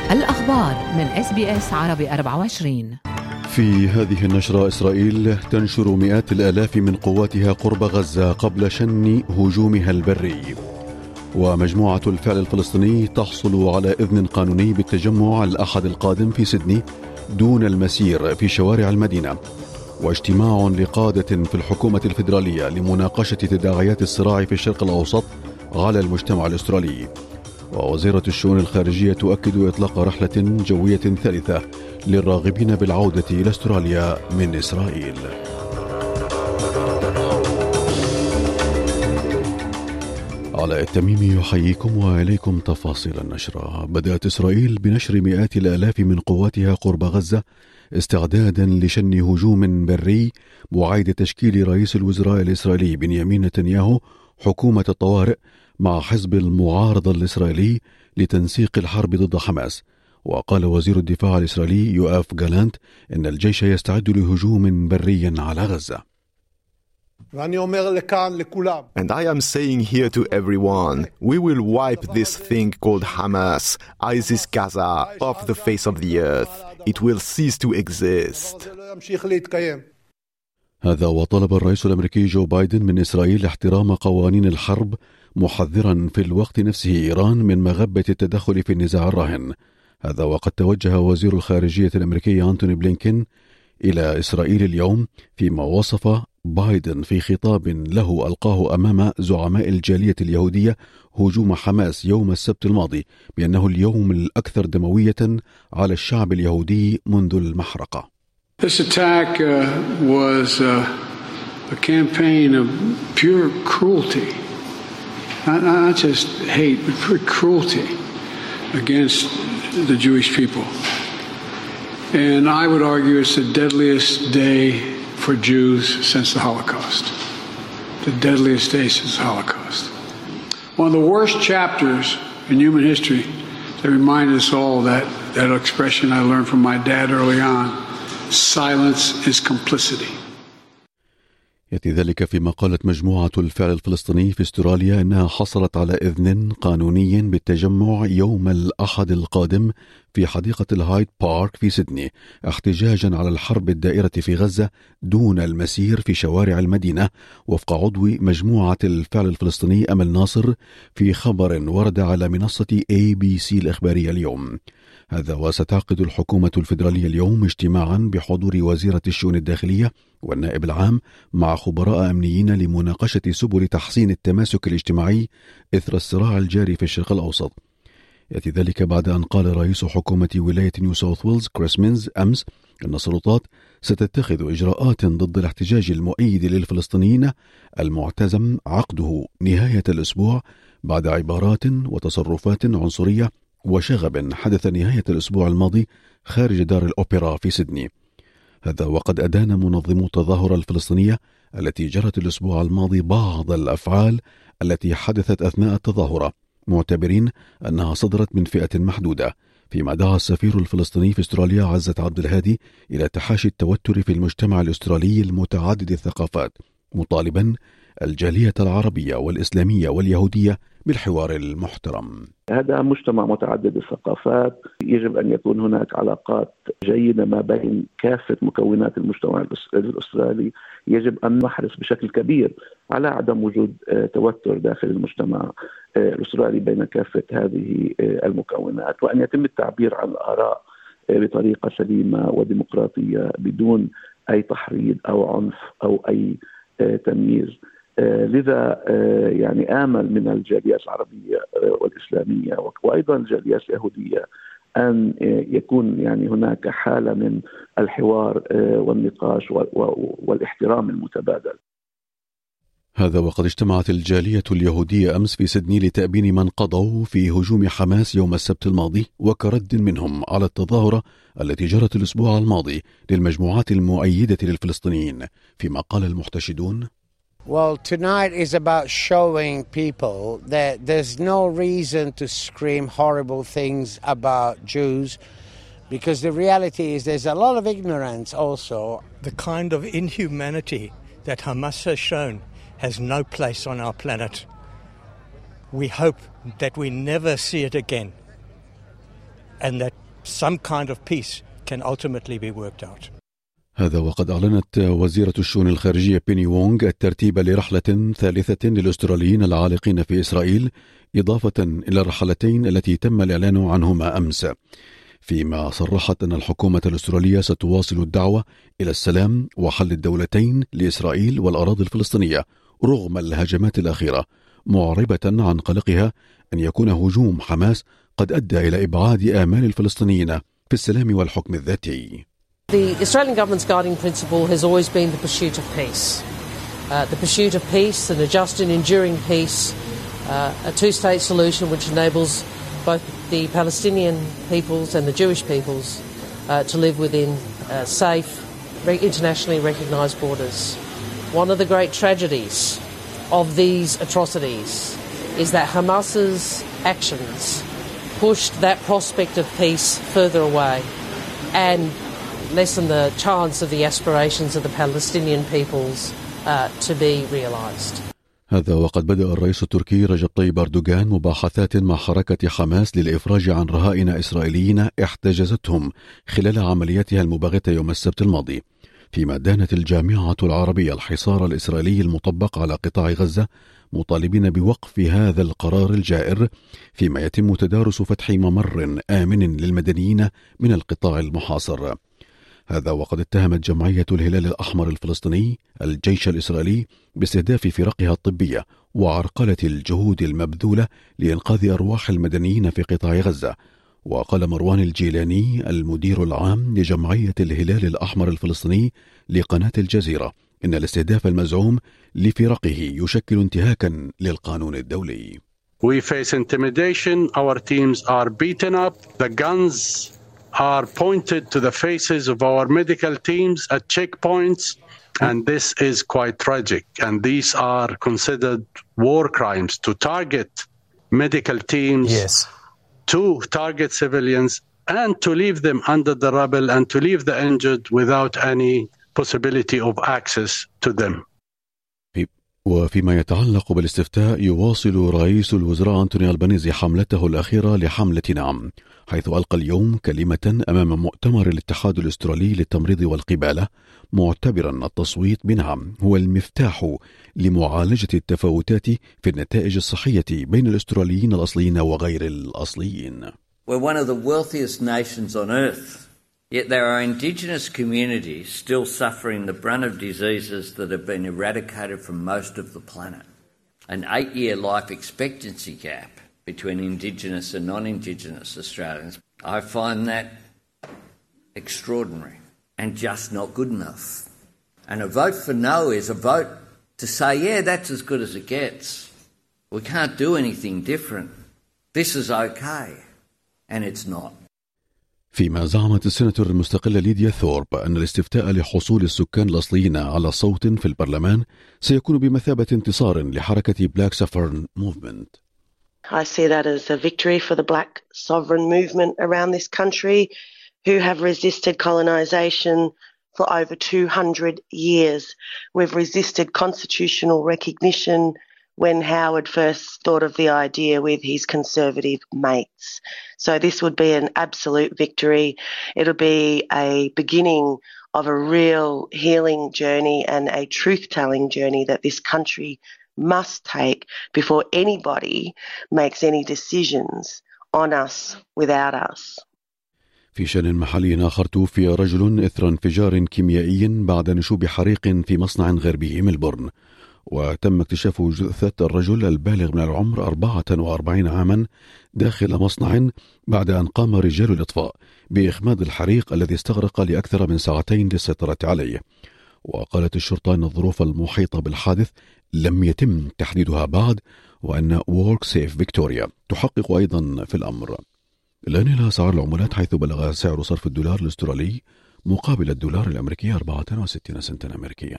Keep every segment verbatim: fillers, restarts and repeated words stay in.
الأخبار من إس بي إس عربي أربعة وعشرين. في هذه النشرة، إسرائيل تنشر مئات الآلاف من قواتها قرب غزة قبل شن هجومها البري. ومجموعة الفعل الفلسطيني تحصل على إذن قانوني بالتجمع الأحد القادم في سيدني دون المسير في شوارع المدينة. واجتماع لقادة في الحكومة الفيدرالية لمناقشة تداعيات الصراع في الشرق الأوسط على المجتمع الأسترالي. ووزيرة الشؤون الخارجية تؤكد إطلاق رحلة جوية ثالثة للراغبين بالعودة إلى أستراليا من إسرائيل. علاء التميمي يحييكم وإليكم تفاصيل النشرة. بدأت إسرائيل بنشر مئات الآلاف من قواتها قرب غزة استعدادا لشن هجوم بري وعيد تشكيل رئيس الوزراء الإسرائيلي بنيامين نتنياهو حكومة الطوارئ مع حزب المعارضة الإسرائيلي لتنسيق الحرب ضد حماس. وقال وزير الدفاع الإسرائيلي يوآف جالانت إن الجيش يستعد لهجوم بري على غزة. And I am saying here to everyone, we will wipe this thing called Hamas, ISIS Gaza, off the face of the earth. It will cease to exist. هذا وطلب الرئيس الأمريكي جو بايدن من إسرائيل احترام قوانين الحرب، محذرا في الوقت نفسه إيران من مغبة التدخل في النزاع الراهن. هذا وقد توجه وزير الخارجية الأمريكي أنتوني بلينكين إلى إسرائيل اليوم، فيما وصف بايدن في خطاب له ألقاه أمام زعماء الجالية اليهودية هجوم حماس يوم السبت الماضي بأنه اليوم الأكثر دموية على الشعب اليهودي منذ المحرقة. This attack uh, was uh, a campaign of pure cruelty, not, not just hate, but pure cruelty against the Jewish people. And I would argue it's the deadliest day for Jews since the Holocaust. The deadliest day since the Holocaust. One of the worst chapters in human history that reminded us all that, that expression I learned from my dad early on. Silence is complicity. يأتي ذلك فيما قالت مجموعة الفعل الفلسطيني في استراليا أنها حصلت على إذن قانوني بالتجمع يوم الأحد القادم في حديقة الهايد بارك في سيدني احتجاجا على الحرب الدائرة في غزة دون المسير في شوارع المدينة، وفق عضو مجموعة الفعل الفلسطيني أمل ناصر في خبر ورد على منصة إيه بي سي الإخبارية اليوم. هذا وستعقد الحكومة الفيدرالية اليوم اجتماعا بحضور وزيرة الشؤون الداخلية والنائب العام مع خبراء أمنيين لمناقشة سبل تحسين التماسك الاجتماعي إثر الصراع الجاري في الشرق الأوسط. يأتي ذلك بعد أن قال رئيس حكومة ولاية نيو ساوث ويلز كريس مينز أمس أن السلطات ستتخذ إجراءات ضد الاحتجاج المؤيد للفلسطينيين المعتزم عقده نهاية الأسبوع بعد عبارات وتصرفات عنصرية وشغب حدث نهاية الأسبوع الماضي خارج دار الأوبرا في سيدني. هذا وقد أدان منظمو التظاهرة الفلسطينية التي جرت الأسبوع الماضي بعض الأفعال التي حدثت أثناء التظاهرة، معتبرين أنها صدرت من فئة محدودة، فيما دعا السفير الفلسطيني في استراليا عزت عبد الهادي إلى تحاشي التوتر في المجتمع الأسترالي المتعدد الثقافات، مطالبا الجالية العربية والإسلامية واليهودية بالحوار المحترم. هذا مجتمع متعدد الثقافات، يجب أن يكون هناك علاقات جيدة ما بين كافة مكونات المجتمع الأسترالي. يجب أن نحرص بشكل كبير على عدم وجود توتر داخل المجتمع الأسترالي بين كافة هذه المكونات، وأن يتم التعبير عن الآراء بطريقة سليمة وديمقراطية بدون أي تحريض أو عنف أو أي تمييز. لذا يعني آمل من الجاليات العربية والإسلامية وأيضا الجاليات اليهودية أن يكون يعني هناك حالة من الحوار والنقاش والاحترام المتبادل. هذا وقد اجتمعت الجالية اليهودية أمس في سيدني لتأبين من قضوا في هجوم حماس يوم السبت الماضي وكرد منهم على التظاهرة التي جرت الأسبوع الماضي للمجموعات المؤيدة للفلسطينيين، فيما قال المحتشدون: Well, tonight is about showing people that there's no reason to scream horrible things about Jews, because the reality is there's a lot of ignorance also. The kind of inhumanity that Hamas has shown has no place on our planet. We hope that we never see it again. and that some kind of peace can ultimately be worked out. هذا وقد أعلنت وزيرة الشؤون الخارجية بيني وونغ الترتيب لرحلة ثالثة للأستراليين العالقين في إسرائيل، إضافة إلى الرحلتين التي تم الإعلان عنهما أمس، فيما صرحت أن الحكومة الأسترالية ستواصل الدعوة إلى السلام وحل الدولتين لإسرائيل والأراضي الفلسطينية رغم الهجمات الأخيرة، معربة عن قلقها أن يكون هجوم حماس قد أدى إلى إبعاد آمال الفلسطينيين في السلام والحكم الذاتي. The Australian government's guiding principle has always been the pursuit of peace. Uh, the pursuit of peace and a just and enduring peace, uh, a two-state solution which enables both the Palestinian peoples and the Jewish peoples uh, to live within uh, safe, internationally recognised borders. One of the great tragedies of these atrocities is that Hamas's actions pushed that prospect of peace further away and lessen the chance of the aspirations of the Palestinian peoples uh, to be realised. هذا وقد بدأ الرئيس التركي رجب طيب أردوغان مباحثات مع حركة حماس للإفراج عن رهائن إسرائيليين احتجزتهم خلال عملياتها المباغتة يوم السبت الماضي، فيما دانت الجامعة العربية الحصار الإسرائيلي المطبق على قطاع غزة، مطالبين بوقف هذا القرار الجائر، فيما يتم تدارس فتح ممر آمن للمدنيين من القطاع المحاصر. هذا وقد اتهمت جمعية الهلال الأحمر الفلسطيني الجيش الإسرائيلي باستهداف فرقها الطبية وعرقلة الجهود المبذولة لإنقاذ أرواح المدنيين في قطاع غزة. وقال مروان الجيلاني المدير العام لجمعية الهلال الأحمر الفلسطيني لقناة الجزيرة إن الاستهداف المزعوم لفرقه يشكل انتهاكا للقانون الدولي. We face intimidation, our teams are beaten up, the guns are pointed to the faces of our medical teams at checkpoints, and this is quite tragic. And these are considered war crimes to target medical teams, yes, to target civilians, and to leave them under the rubble and to leave the injured without any possibility of access to them. وفيما يتعلق بالاستفتاء، يواصل رئيس الوزراء أنتوني ألبانيزي حملته الأخيرة لحملة نعم، حيث ألقى اليوم كلمة أمام مؤتمر الاتحاد الأسترالي للتمريض والقبالة، معتبرا التصويت بنعم هو المفتاح لمعالجة التفاوتات في النتائج الصحية بين الأستراليين الأصليين وغير الأصليين. We're one of the wealthiest nations on earth. Yet there are Indigenous communities still suffering the brunt of diseases that have been eradicated from most of the planet. An eight-year life expectancy gap between Indigenous and non-Indigenous Australians. I find that extraordinary and just not good enough. And a vote for no is a vote to say, yeah, that's as good as it gets. We can't do anything different. This is okay. And it's not. فيما زعمت السيناتور المستقلة ليديا ثورب أن الاستفتاء لحصول السكان الأصليين على صوت في البرلمان سيكون بمثابة انتصار لحركة Black Sovereign Movement. I see that as a victory for the Black Sovereign Movement around this country, who have resisted colonisation for over two hundred years. We've resisted constitutional recognition when Howard first thought of the idea with his conservative mates. So this would be an absolute victory. It'll be a beginning of a real healing journey and a truth-telling journey that this country must take before anybody makes any decisions on us without us. في شأن محلي آخر، توفي رجل إثر انفجار كيميائي بعد نشوب حريق في مصنع غربي ملبورن، وتم اكتشاف جثة الرجل البالغ من العمر أربعة وأربعين عاما داخل مصنع بعد أن قام رجال الإطفاء بإخماد الحريق الذي استغرق لأكثر من ساعتين للسيطرة عليه. وقالت الشرطة أن الظروف المحيطة بالحادث لم يتم تحديدها بعد، وأن وورك سيف فيكتوريا تحقق أيضا في الأمر. الآن إلى أسعار العملات، حيث بلغ سعر صرف الدولار الأسترالي مقابل الدولار الأمريكي أربعة وستين سنتا أمريكيا.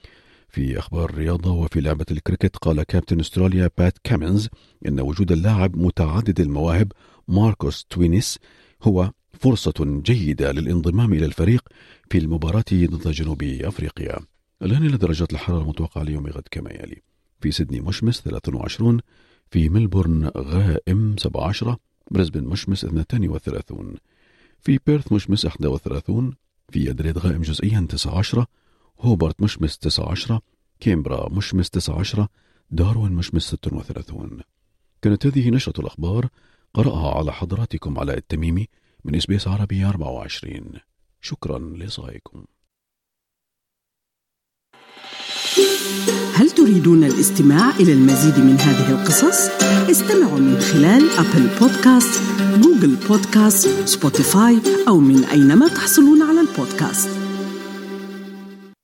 في أخبار الرياضة وفي لعبة الكريكت، قال كابتن أستراليا بات كامينز إن وجود اللاعب متعدد المواهب ماركوس توينيس هو فرصة جيدة للانضمام إلى الفريق في المباراة ضد جنوب أفريقيا. الآن إلى درجات الحرارة المتوقعة ليوم غد كما يلي: في سيدني مشمس ثلاثة وعشرين، في ملبورن غائم سبعة عشر، بريسبن مشمس اثنتين وثلاثون، في بيرث مشمس إحدى وثلاثون، في أدليد غائم جزئيا تسعة عشر، هوبرت مشمس تسعة عشر، كامبرا مشمس تسعة عشر، داروين مشمس ستة وثلاثون. كانت هذه نشرة الأخبار، قرأها على حضراتكم علاء التميمي من إس بي إس عربي أربعة وعشرين. شكرا لصائكم. هل تريدون الاستماع إلى المزيد من هذه القصص؟ استمعوا من خلال أبل بودكاست، جوجل بودكاست، سبوتيفاي أو من أينما تحصلون على البودكاست.